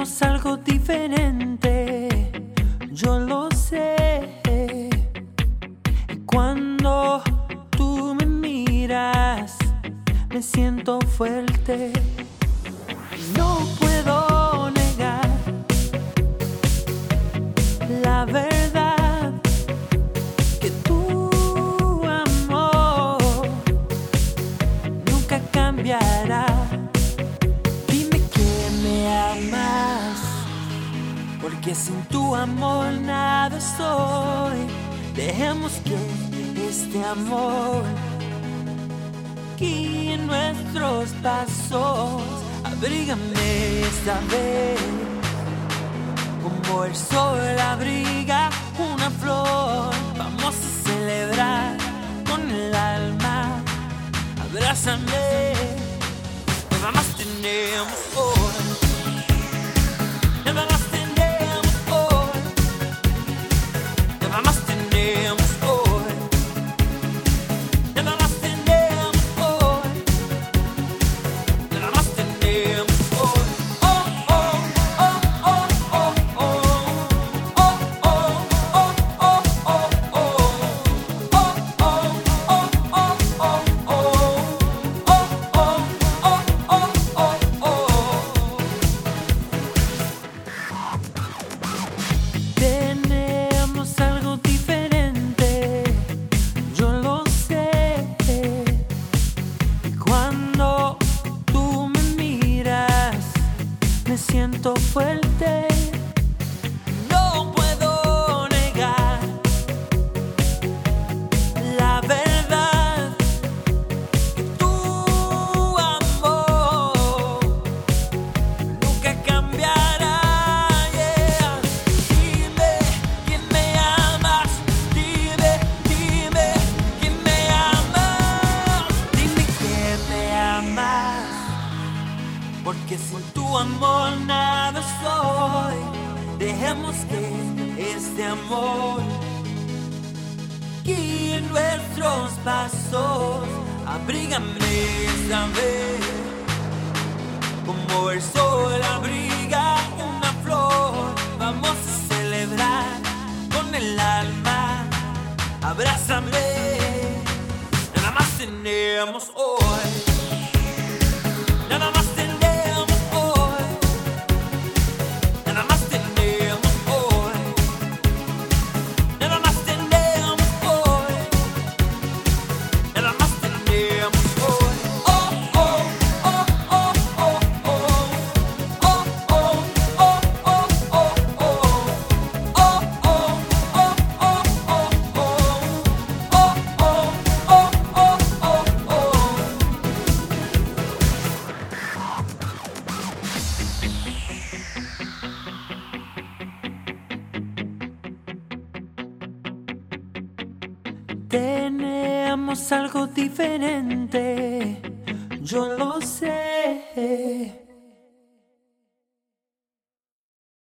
Tenemos algo diferente, yo lo sé. Y cuando tú me miras, me siento fuerte. No puedo negar la verdad, que tu amor nunca cambiará. Dime que me amas, porque sin tu amor nada soy. Dejemos que este amor guíe nuestros pasos. Abrígame esta vez, como el sol abriga una flor. Vamos a celebrar con el alma. Abrázame, nada más tenemos hoy. Nada más tenemos hoy. Nada más tenemos hoy. Nada más tenemos hoy. Nada más tenemos hoy. Oh, oh, oh, oh, oh, oh. Oh, oh, oh, oh, oh, oh. Oh, oh, oh, oh, oh, oh. Tenemos algo diferente, yo lo sé. Y cuando tú me miras, me siento fuerte. No puedo negar la verdad, que tu amor nunca cambiará. Yeah. Dime que me amas, dime que me amas. Dime que me amas, porque sin tu amor nada soy. Dejemos que este amor guíe nuestros pasos. Abrígame esta vez, como el sol abriga una flor. Vamos a celebrar con el alma. Abrázame, nada más tenemos hoy. Nada más tenemos hoy. Nada más tenemos hoy. Nada más tenemos hoy. Nada más tenemos hoy. Oh, oh, oh, oh, oh, oh. Oh, oh, oh, oh, oh, oh. Oh, oh, oh, oh, oh, oh. Oh, oh, oh, oh, oh, oh. Tenemos algo diferente, yo lo sé.